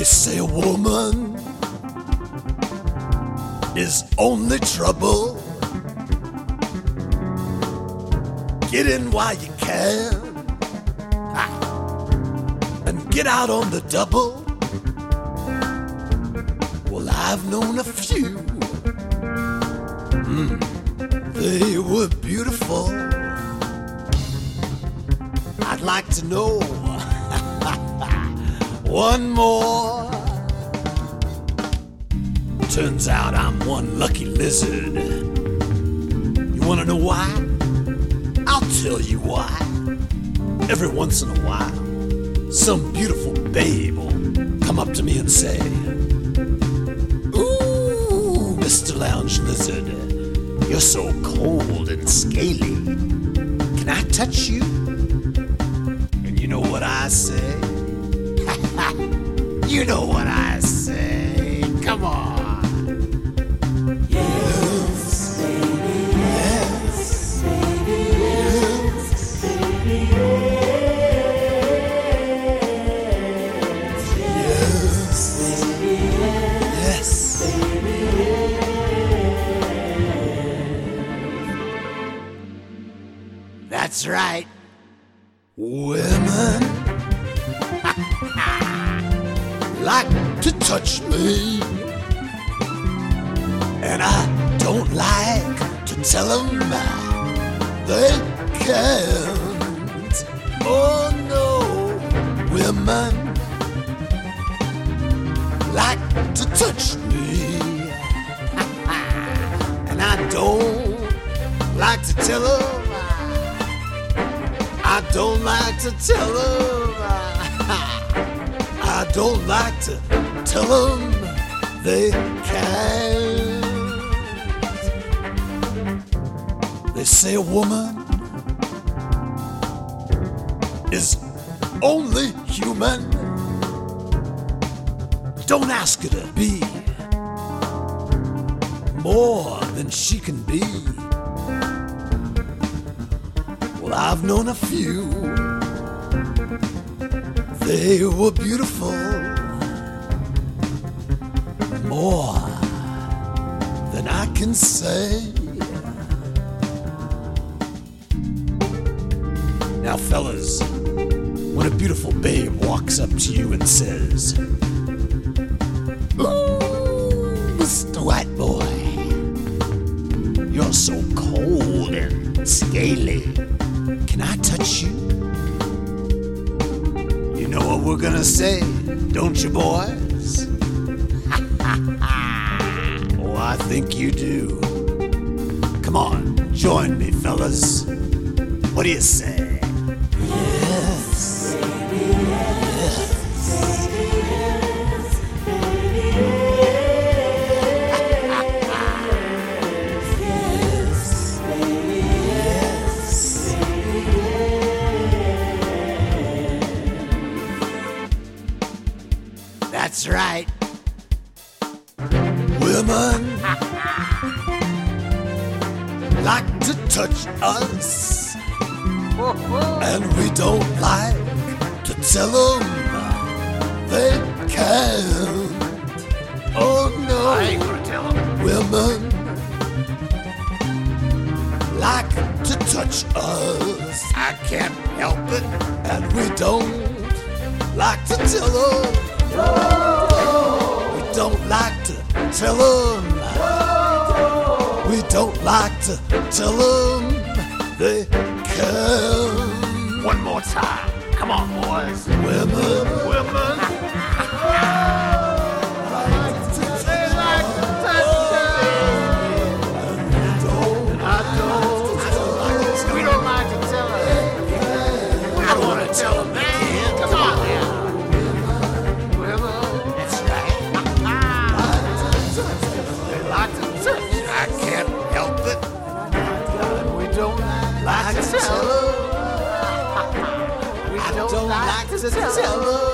They say a woman is only trouble. Get in while you can, and get out on the double. Well, I've known a few. They were beautiful. I'd like to know one more. Turns out I'm one lucky lizard. You wanna know why? I'll tell you why. Every once in a while, some beautiful babe will come up to me and say, "Ooh, Mr. Lounge Lizard, you're so cold and scaly. Can I touch you?" And you know what I say? You know what I say. Come on. Yes, baby. Yes, baby. Yes, baby. Yes, baby. Yes, baby. That's right. Women like to touch me, and I don't like to tell them they can't. Oh no, women like to touch me, and I don't like to tell them. I don't like to tell them. I don't like to tell them they can't. They say a woman is only human. Don't ask her to be more than she can be. Well, I've known a few. They were beautiful, more than I can say. Now, fellas, when a beautiful babe walks up to you and says, "Ooh, Mr. White Boy, you're so cold and scaly. Can I touch you?" You know what we're gonna say, don't you, boys? Oh, I think you do. Come on, join me, fellas. What do you say? Yes, baby, yes, baby, yes, baby, yes, baby, yes, baby. That's right. Women like to touch us, and we don't like to tell them they can't. Oh no, I ain't gonna tell them. Women like to touch us. I can't help it, and we don't like to tell them. We don't like to tell them. We don't like to tell them they can. One more time. Come on, boys. Women. Women. They like to touch us. I don't. We don't like to tell them. I want to tell them, man. Come on now. Women. That's right. They like to touch. I can't help it. We don't like to tell them. We don't like to tell them.